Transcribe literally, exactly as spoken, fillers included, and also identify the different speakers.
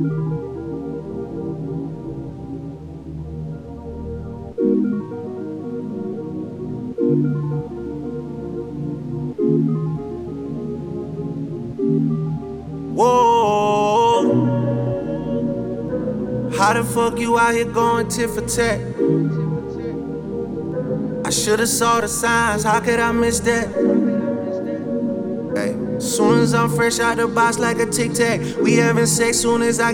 Speaker 1: Whoa, how the fuck you out here going tit for tat? I should've saw the signs, how could I miss that? Hey, soon as I'm fresh out the box like a tic tac, we having sex soon as I